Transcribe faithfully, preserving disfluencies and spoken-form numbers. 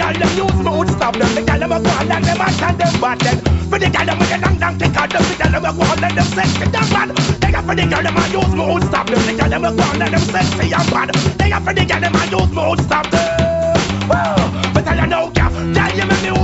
girl them use me would stop them. The girl them a go on like them hot and them bad then. For the girl them with the long long kick out them, the girl them a go on like them sexy and bad. They got for the girl them a use me would stop them. The girl them a go on like them sexy and bad. They got for the girl them a use me would stop them. Woo! But I know, girl, girl you make me